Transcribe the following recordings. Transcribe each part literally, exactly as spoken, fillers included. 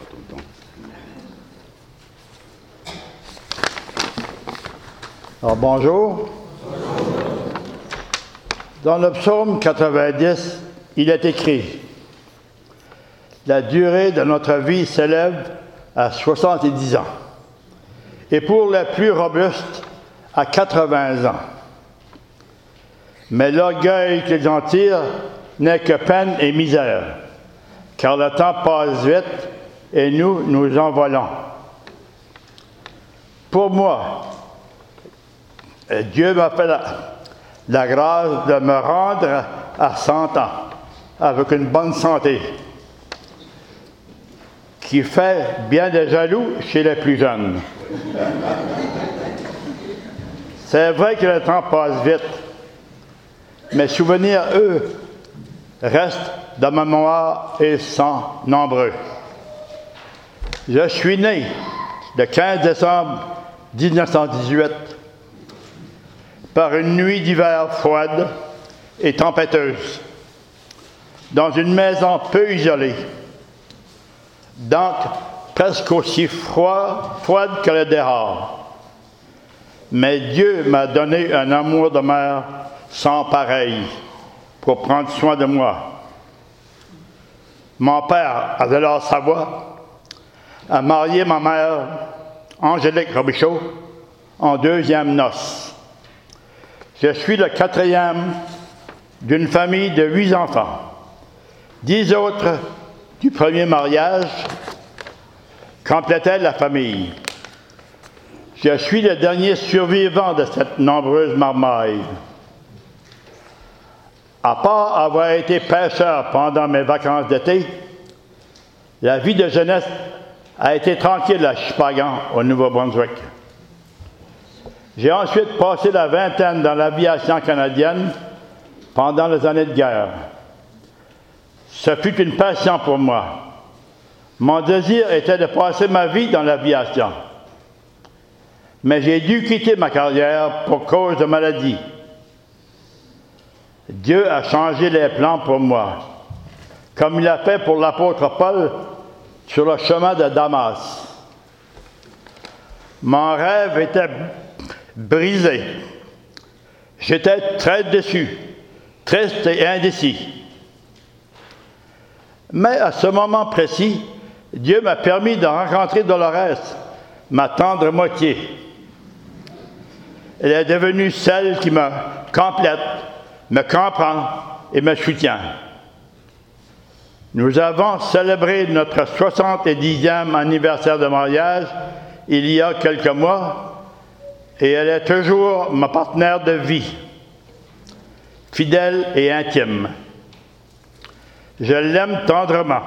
tout le temps. Alors, bonjour. Dans le psaume quatre-vingt-dix, il est écrit « La durée de notre vie s'élève à soixante-dix ans, et pour les plus robustes, à quatre-vingts ans. Mais l'orgueil qu'ils en tirent n'est que peine et misère, car le temps passe vite et nous nous envolons. Pour moi, Dieu m'a fait la, la grâce de me rendre à cent ans, avec une bonne santé, qui fait bien des jaloux chez les plus jeunes. C'est vrai que le temps passe vite. Mes souvenirs, eux, restent dans ma mémoire et sont nombreux. Je suis né le quinze décembre mille neuf cent dix-huit par une nuit d'hiver froide et tempêteuse, dans une maison peu isolée, donc presque aussi froid, froide que le dehors. Mais Dieu m'a donné un amour de mère sans pareil pour prendre soin de moi. Mon père, à Delors Savoie, a marié ma mère, Angélique Robichaud, en deuxième noces. Je suis le quatrième d'une famille de huit enfants. Dix autres du premier mariage complétaient la famille. Je suis le dernier survivant de cette nombreuse marmaille. À part avoir été pêcheur pendant mes vacances d'été, la vie de jeunesse a été tranquille à Chupagan, au Nouveau-Brunswick. J'ai ensuite passé la vingtaine dans l'aviation canadienne pendant les années de guerre. Ce fut une passion pour moi. Mon désir était de passer ma vie dans l'aviation. Mais j'ai dû quitter ma carrière pour cause de maladie. Dieu a changé les plans pour moi, comme il a fait pour l'apôtre Paul sur le chemin de Damas. Mon rêve était brisé. J'étais très déçu, triste et indécis. Mais à ce moment précis, Dieu m'a permis de rencontrer Dolores, ma tendre moitié. Elle est devenue celle qui me complète, me comprend et me soutient. Nous avons célébré notre soixante-dixième anniversaire de mariage il y a quelques mois et elle est toujours ma partenaire de vie, fidèle et intime. Je l'aime tendrement.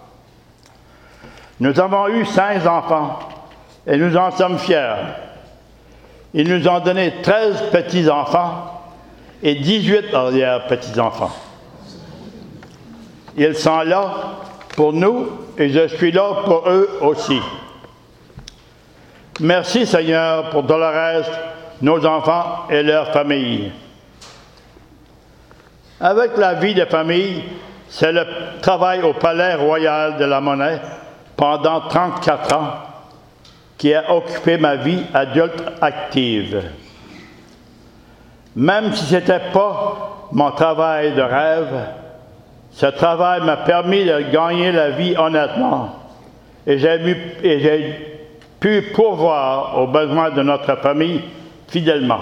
Nous avons eu cinq enfants et nous en sommes fiers. Ils nous ont donné treize petits-enfants et dix-huit arrière-petits-enfants. Ils sont là pour nous et je suis là pour eux aussi. Merci Seigneur pour Dolores, nos enfants et leurs familles. Avec la vie de famille, c'est le travail au Palais Royal de la Monnaie pendant trente-quatre ans qui a occupé ma vie adulte active. Même si ce n'était pas mon travail de rêve, ce travail m'a permis de gagner la vie honnêtement et j'ai, et j'ai pu pourvoir aux besoins de notre famille fidèlement.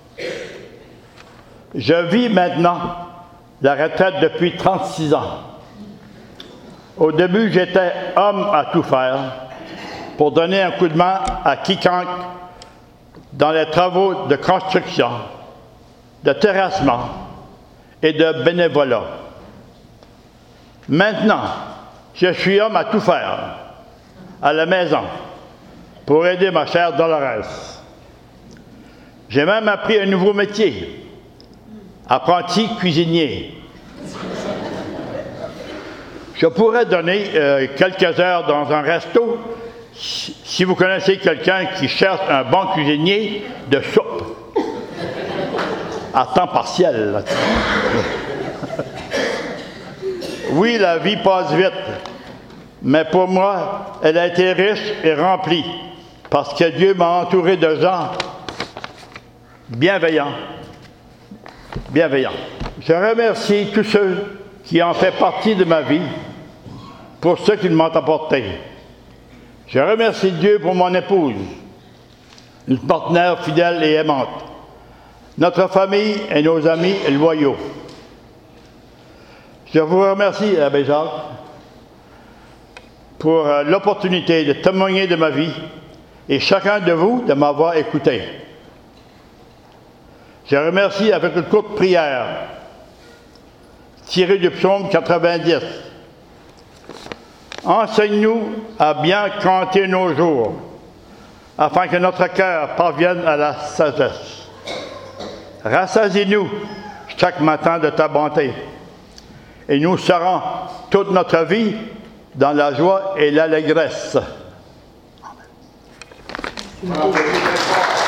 Je vis maintenant la retraite depuis trente-six ans. Au début, j'étais homme à tout faire pour donner un coup de main à quiconque dans les travaux de construction, de terrassement et de bénévolat. Maintenant, je suis homme à tout faire, à la maison, pour aider ma chère Dolores. J'ai même appris un nouveau métier, apprenti cuisinier. Je pourrais donner euh, quelques heures dans un resto si, si vous connaissez quelqu'un qui cherche un bon cuisinier de soupe. À temps partiel. Là. Oui, la vie passe vite. mais pour moi, elle a été riche et remplie, parce que Dieu m'a entouré de gens bienveillants. Bienveillants. Je remercie tous ceux qui ont fait partie de ma vie, pour ceux qui m'ont apporté. Je remercie Dieu pour mon épouse, une partenaire fidèle et aimante, notre famille et nos amis loyaux. Je vous remercie, Abbé Jacques, pour euh, l'opportunité de témoigner de ma vie et chacun de vous de m'avoir écouté. Je remercie avec une courte prière tirée du psaume quatre-vingt-dix. Enseigne-nous à bien compter nos jours, afin que notre cœur parvienne à la sagesse. Rassasie-nous chaque matin de ta bonté, et nous serons toute notre vie dans la joie et l'allégresse. Amen.